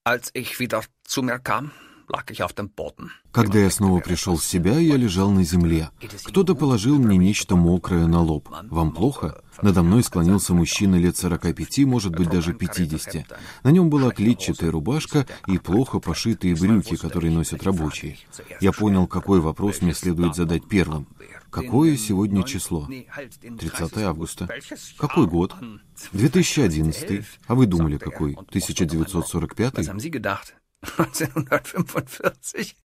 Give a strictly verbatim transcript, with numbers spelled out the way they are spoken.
Когда я снова пришел в себя, я лежал на земле. Кто-то положил мне нечто мокрое на лоб. Вам плохо? Надо мной склонился мужчина лет сорока пяти, может быть, даже пятидесяти. На нем была клетчатая рубашка и плохо пошитые брюки, которые носят рабочие. Я понял, какой вопрос мне следует задать первым. Какое сегодня число? тридцатое августа. Какой год? две тысячи одиннадцатый. А вы думали, какой? тысяча девятьсот сорок пятый?